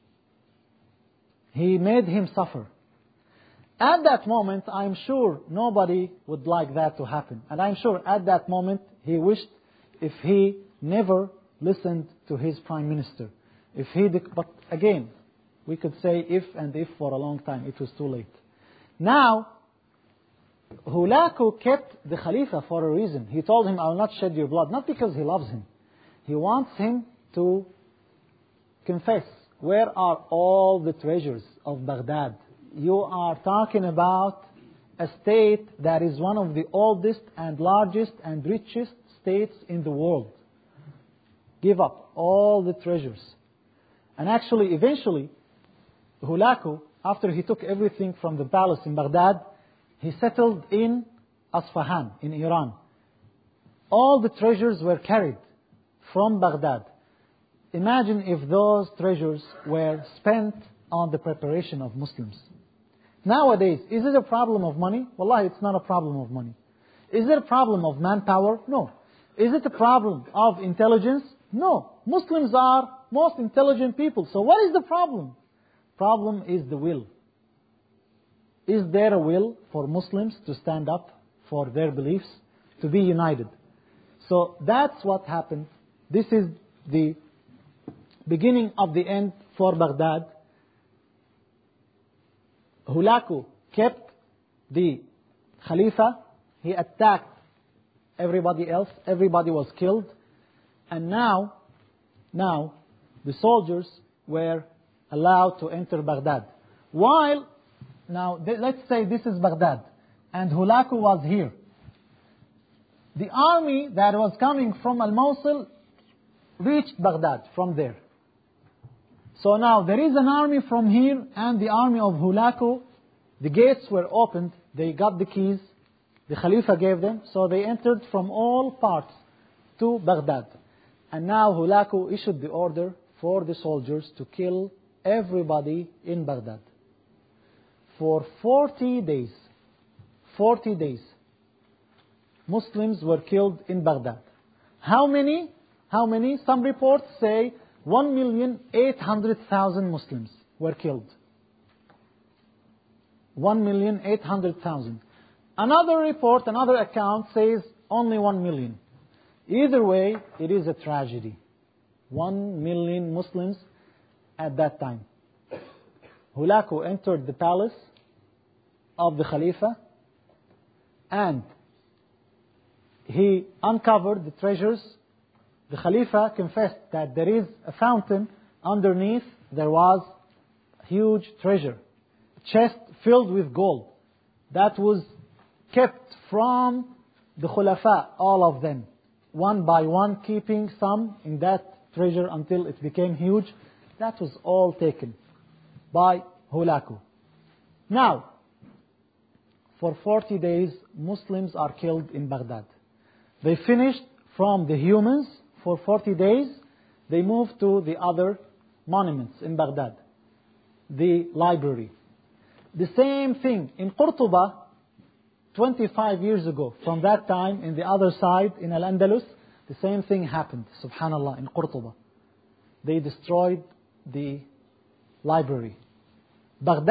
He made him suffer. At that moment, I'm sure nobody would like that to happen. And I'm sure at that moment, he wished if he never listened to his prime minister. If he, dec- but again, we could say if and if for a long time. It was too late. Now, Hulaku kept the Khalifa for a reason. He told him, I will not shed your blood. Not because he loves him. He wants him to confess. Where are all the treasures of Baghdad? You are talking about a state that is one of the oldest and largest and richest states in the world. Give up all the treasures. And actually, eventually, Hulaku, after he took everything from the palace in Baghdad, he settled in Asfahan, in Iran. All the treasures were carried from Baghdad. Imagine if those treasures were spent on the preparation of Muslims. Nowadays, is it a problem of money? Wallahi, it's not a problem of money. Is it a problem of manpower? No. Is it a problem of intelligence? No. Muslims are most intelligent people. So what is the problem? Problem is the will. Is there a will for Muslims to stand up for their beliefs, to be united? So that's what happened. This is the beginning of the end for Baghdad. Hulaku kept the Khalifa. He attacked everybody else. Everybody was killed. And now, now, the soldiers were allowed to enter Baghdad. While, now, th- let's say this is Baghdad, and Hulaku was here. The army that was coming from Al-Mosul reached Baghdad from there. So now there is an army from here and the army of Hulaku. The gates were opened. They got the keys. The Khalifa gave them. So they entered from all parts to Baghdad. And now Hulaku issued the order for the soldiers to kill everybody in Baghdad. For forty days, forty days, Muslims were killed in Baghdad. How many? How many? Some reports say one million eight hundred thousand Muslims were killed. one million eight hundred thousand. Another report, another account says only one million. Either way, it is a tragedy. One million Muslims at that time. Hulaku entered the palace of the Khalifa and he uncovered the treasures. The Khalifa confessed that there is a fountain underneath. There was huge treasure, a chest filled with gold that was kept from the Khulafa, all of them, one by one, keeping some in that treasure until it became huge. That was all taken by Hulaku. Now, for forty days, Muslims are killed in Baghdad. They finished from the humans for forty days. They moved to the other monuments in Baghdad, the library. The same thing in Qurtuba, twenty-five years ago. From that time, in the other side, in Al-Andalus, the same thing happened, subhanallah, in Qurtuba. They destroyed the library. Baghdad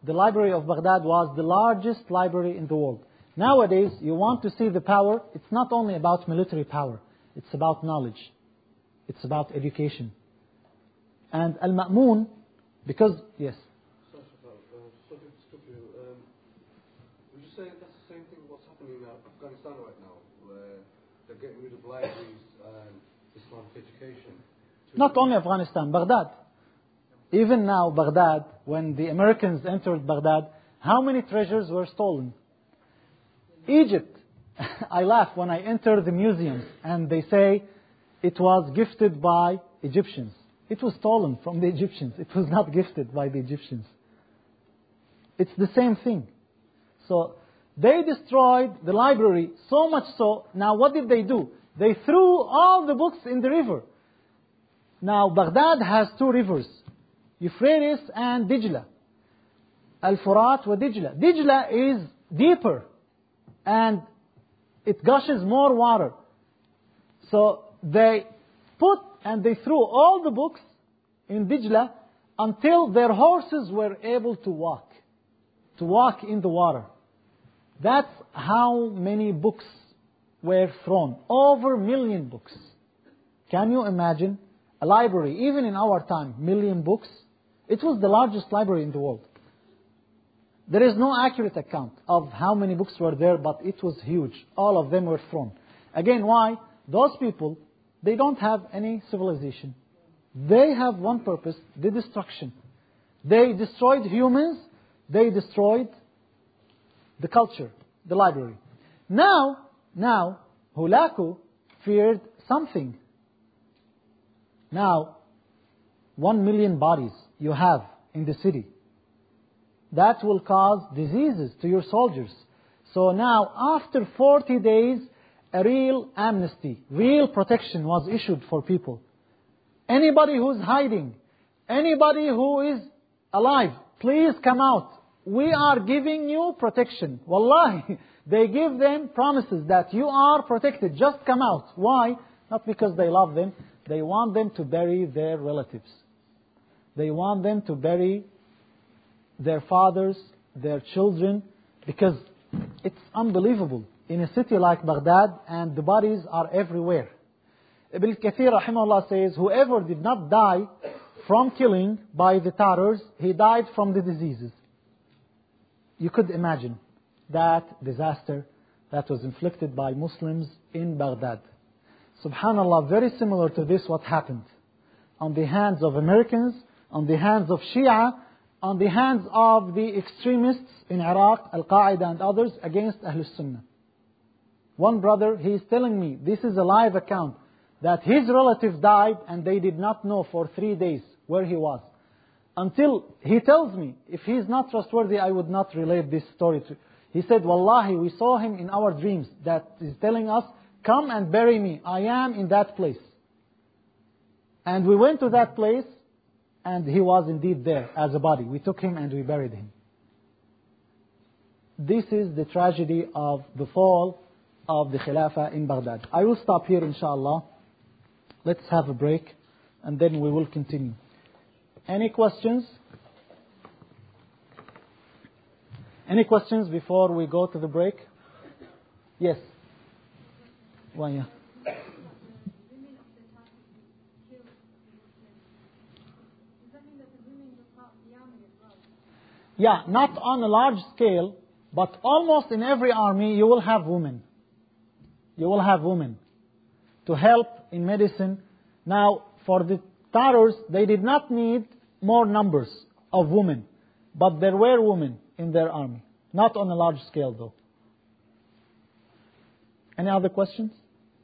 the library of Baghdad was the largest library in the world. Nowadays, you want to see the power, it's not only about military power, it's about knowledge. It's about education. And Al-Ma'mun, because, yes. Sorry, uh, sorry to stop you. Um, would you say that's the same thing what's happening in Afghanistan right now, where they're getting rid of libraries and Islamic education? Not only Afghanistan, Baghdad. Even now, Baghdad, when the Americans entered Baghdad, how many treasures were stolen? Egypt. I laugh when I enter the museums and they say it was gifted by Egyptians. It was stolen from the Egyptians. It was not gifted by the Egyptians. It's the same thing. So they destroyed the library so much so. Now what did they do? They threw all the books in the river. Now Baghdad has two rivers, Euphrates and Dijla. Al-Furat wa Dijla. Dijla is deeper and it gushes more water. So they put and they threw all the books in Dijla until their horses were able to walk, to walk in the water. That's how many books were thrown. Over a million books. Can you imagine? A library, even in our time, million books. It was the largest library in the world. There is no accurate account of how many books were there, but it was huge. All of them were thrown. Again, why? Those people, they don't have any civilization. They have one purpose, the destruction. They destroyed humans, they destroyed the culture, the library. Now, now, Hulaku feared something. Now, one million bodies you have in the city. That will cause diseases to your soldiers. So now, after forty days, a real amnesty, real protection was issued for people. Anybody who's hiding, anybody who is alive, please come out. We are giving you protection. Wallahi, they give them promises that you are protected. Just come out. Why? Not because they love them. They want them to bury their relatives. They want them to bury their fathers, their children, because it's unbelievable. In a city like Baghdad, and the bodies are everywhere. Ibn Kathir rahimahullah says, whoever did not die from killing by the Tartars, he died from the diseases. You could imagine that disaster that was inflicted by Muslims in Baghdad. Subhanallah, very similar to this what happened on the hands of Americans, on the hands of Shia, on the hands of the extremists in Iraq, Al-Qaeda and others, against Ahlul Sunnah. One brother, he is telling me, this is a live account, that his relative died and they did not know for three days where he was. Until he tells me, if he is not trustworthy, I would not relate this story to. He said, Wallahi, we saw him in our dreams, that is telling us, come and bury me, I am in that place. And we went to that place, and he was indeed there as a body. We took him and we buried him. This is the tragedy of the fall of the Khilafah in Baghdad. I will stop here, inshallah. Let's have a break, and then we will continue. Any questions? Any questions before we go to the break? Yes. One, yeah. Yeah, not on a large scale, but almost in every army you will have women. You will have women to help in medicine. Now, for the Tartars, they did not need more numbers of women, but there were women in their army. Not on a large scale, though. Any other questions?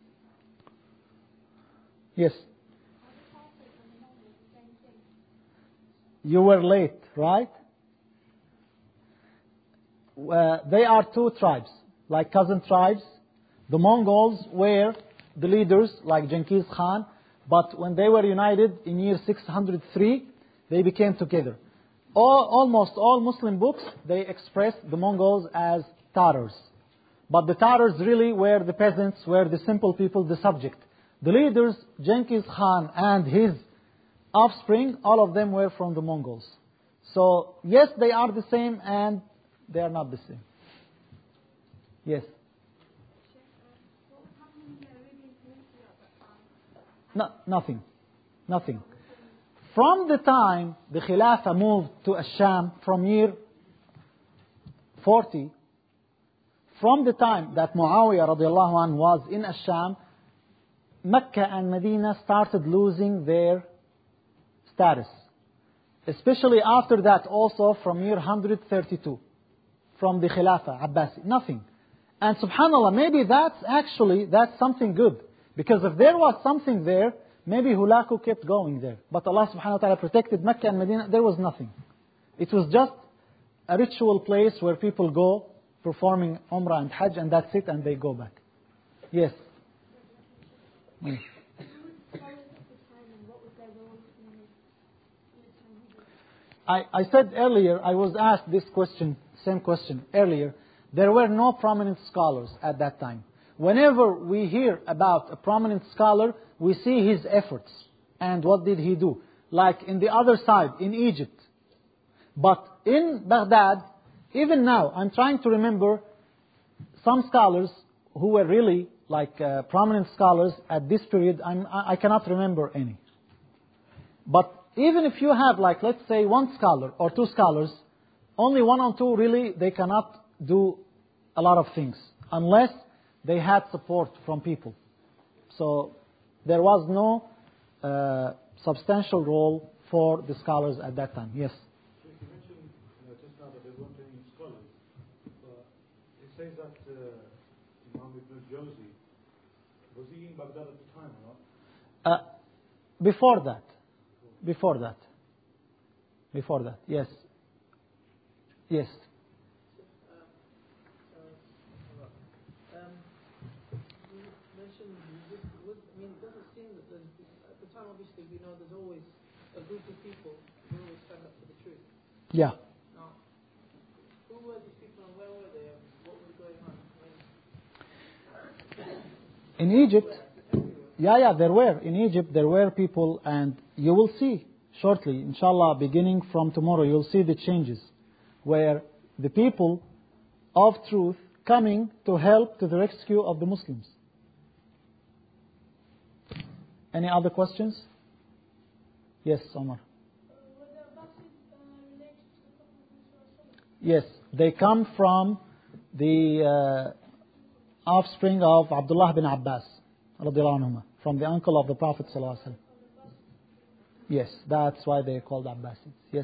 Yes. You were late, right? Uh, they are two tribes, like cousin tribes. The Mongols were the leaders, like Genghis Khan, but when they were united in year six hundred three, they became together. All, almost all Muslim books, they express the Mongols as Tartars. But the Tartars really were the peasants, were the simple people, the subject. The leaders, Genghis Khan and his offspring, all of them were from the Mongols. So, yes, they are the same and they are not the same. Yes? No, nothing. Nothing. From the time the Khilafah moved to Ash-Sham from year forty, from the time that Muawiyah radiallahu anhu was in Ash-Sham, Mecca and Medina started losing their status. Especially after that also from year one hundred thirty-two, from the Khilafah, Abbasi, nothing. And subhanAllah, maybe that's actually, that's something good. Because if there was something there, maybe Hulaku kept going there. But Allah subhanahu wa ta'ala protected Mecca and Medina, there was nothing. It was just a ritual place where people go performing Umrah and Hajj, and that's it, and they go back. Yes? Mm. I, I said earlier, I was asked this question, same question earlier. There were no prominent scholars at that time. Whenever we hear about a prominent scholar, we see his efforts. And what did he do? Like in the other side, in Egypt. But in Baghdad, even now, I'm trying to remember some scholars who were really like uh, prominent scholars at this period. I'm, I cannot remember any. But even if you have, like, let's say one scholar or two scholars, only one or two really, they cannot do a lot of things unless they had support from people. So there was no uh, substantial role for the scholars at that time. Yes? So you mentioned uh, just now that there weren't any scholars. But it says that uh, Imam Ibn Jawzi, was he in Baghdad at the time or not? Uh, before that. Before that. Before that, yes. Yes. Um, you mentioned, I mean, it doesn't seem that there's, at the time, obviously, we know there's always a group of people who always stand up for the truth. Yeah. Now, who were these people and where were they and what was going on? I mean, in Egypt, yeah, yeah, there were. In Egypt, there were people, and you will see shortly, inshallah, beginning from tomorrow, you'll see the changes where the people of truth coming to help to the rescue of the Muslims. Any other questions? Yes, Omar. Yes, they come from the uh, offspring of Abdullah bin Abbas, radiallahu anhuma, from the uncle of the Prophet sallallahu alaihi wasallam. Yes, that's why they are called Abbasids. Yes.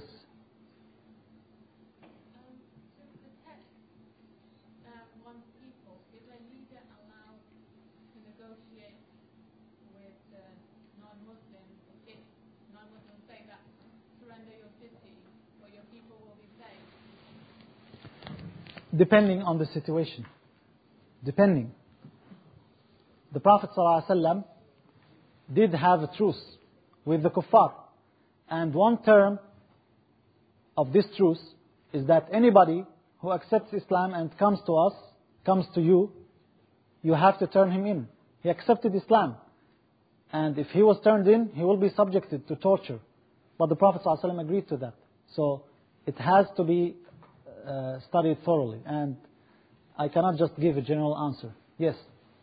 Depending on the situation. Depending. The Prophet ﷺ did have a truce with the kuffar. And one term of this truce is that anybody who accepts Islam and comes to us, comes to you, you have to turn him in. He accepted Islam. And if he was turned in, he will be subjected to torture. But the Prophet ﷺ agreed to that. So it has to be uh, studied thoroughly. And I cannot just give a general answer. Yes?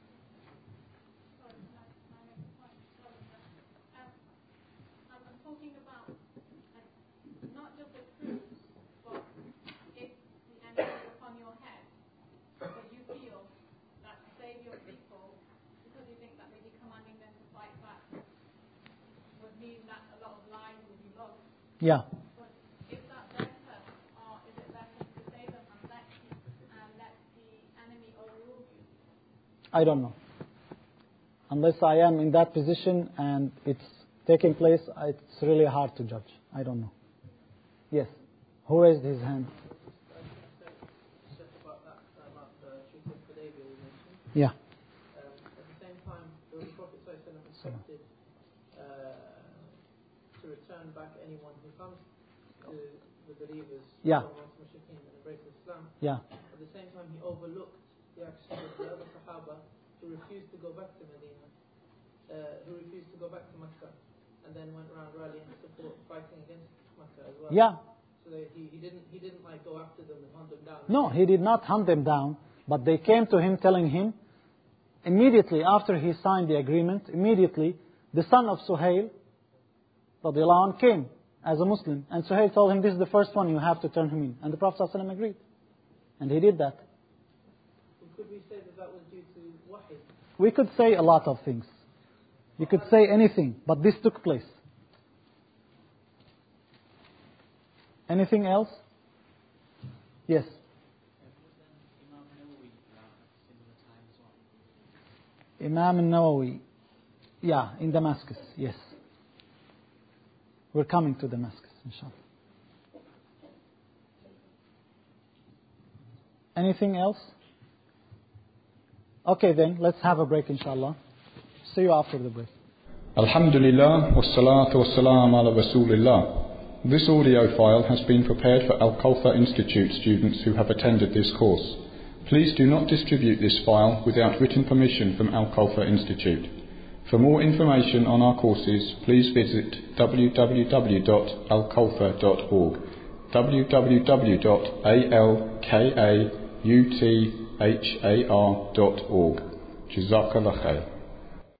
Yeah. But is that better, or is it better to save them and let, and let the enemy overrule you? I don't know. Unless I am in that position and it's taking place, it's really hard to judge. I don't know. Yes. Who raised his hand? Yeah. Um, at the same time, the Prophet accepted uh, to return back anyone who comes to the believers yeah. from Mushrikeen and embrace Islam. Yeah. At the same time, he overlooked the action of the other Sahaba who refused to go back to Medina, uh, who refused to go back to Mecca, and then went around rallying support, fighting against Mecca as well. Yeah. So So they, he, he didn't he didn't like go after them and hunt them down. No, he did not hunt them down, but they came to him telling him, immediately after he signed the agreement, immediately the son of Suhail, radiallahu anhu, came as a Muslim. And Suhail told him, this is the first one, you have to turn him in. And the Prophet ﷺ agreed. And he did that. Could we say that that was due to wahi? We could say a lot of things. You could say anything, but this took place. Anything else? Yes. Imam al-Nawawi. Yeah, in Damascus, yes. We're coming to Damascus, inshallah. Anything else? Okay then, let's have a break, inshallah. See you after the break. Alhamdulillah, wassalatu wassalam ala rasulillah. This audio file has been prepared for Al-Kawthar Institute students who have attended this course. Please do not distribute this file without written permission from Al-Kawthar Institute. For more information on our courses, please visit w w w dot al kawthar dot org, w w w dot alkauthar dot org. Jazakallah khair.